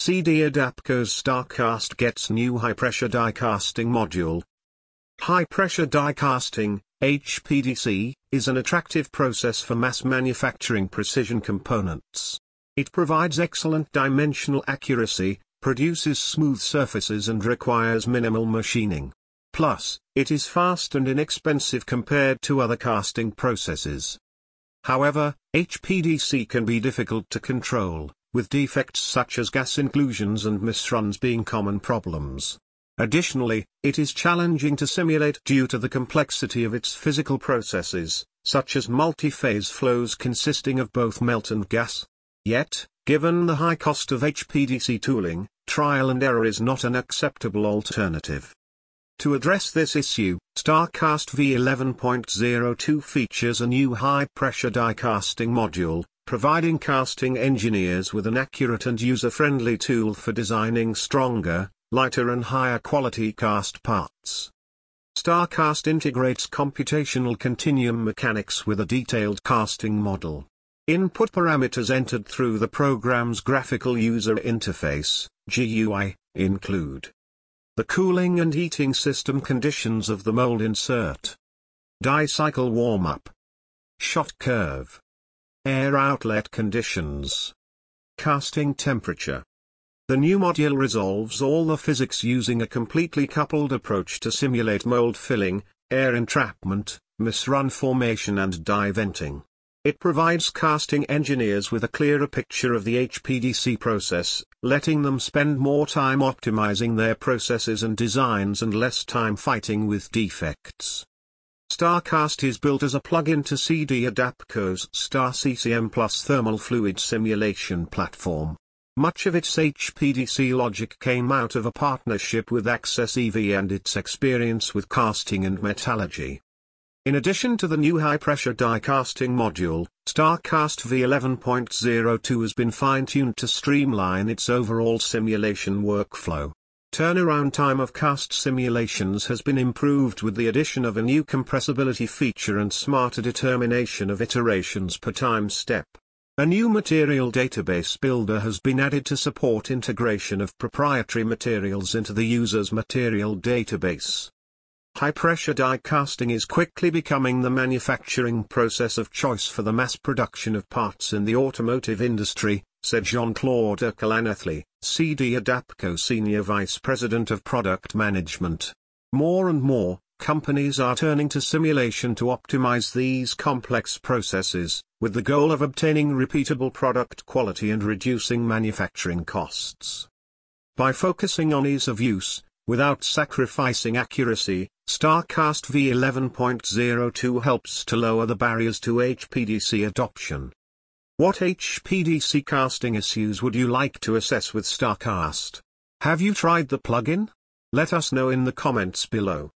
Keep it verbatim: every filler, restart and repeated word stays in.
C D Adapco's StarCast gets new high-pressure die casting module. High-pressure die casting, H P D C, is an attractive process for mass manufacturing precision components. It provides excellent dimensional accuracy, produces smooth surfaces and requires minimal machining. Plus, it is fast and inexpensive compared to other casting processes. However, H P D C can be difficult to control, with defects such as gas inclusions and misruns being common problems. Additionally, it is challenging to simulate due to the complexity of its physical processes, such as multi-phase flows consisting of both melt and gas. Yet, given the high cost of H P D C tooling, trial and error is not an acceptable alternative. To address this issue, StarCast V eleven point oh two features a new high-pressure die casting module, providing casting engineers with an accurate and user-friendly tool for designing stronger, lighter and higher quality cast parts. StarCast integrates computational continuum mechanics with a detailed casting model. Input parameters entered through the program's graphical user interface, G U I, include the cooling and heating system conditions of the mold insert, die cycle warm-up, shot curve, air outlet conditions, casting temperature. The new module resolves all the physics using a completely coupled approach to simulate mold filling, air entrapment, misrun formation and die venting. It provides casting engineers with a clearer picture of the H P D C process, letting them spend more time optimizing their processes and designs and less time fighting with defects. StarCast is built as a plug-in to C D Adapco's StarCCM Plus thermal fluid simulation platform. Much of its H P D C logic came out of a partnership with Access E V and its experience with casting and metallurgy. In addition to the new high-pressure die casting module, StarCast V eleven point oh two has been fine-tuned to streamline its overall simulation workflow. Turnaround time of cast simulations has been improved with the addition of a new compressibility feature and smarter determination of iterations per time step. A new material database builder has been added to support integration of proprietary materials into the user's material database. High-pressure die casting is quickly becoming the manufacturing process of choice for the mass production of parts in the automotive industry, said Jean-Claude Ercolanethly, C D Adapco Senior Vice President of Product Management. More and more, companies are turning to simulation to optimize these complex processes, with the goal of obtaining repeatable product quality and reducing manufacturing costs. By focusing on ease of use, without sacrificing accuracy, StarCast V eleven point oh two helps to lower the barriers to H P D C adoption. What H P D C casting issues would you like to assess with StarCast? Have you tried the plugin? Let us know in the comments below.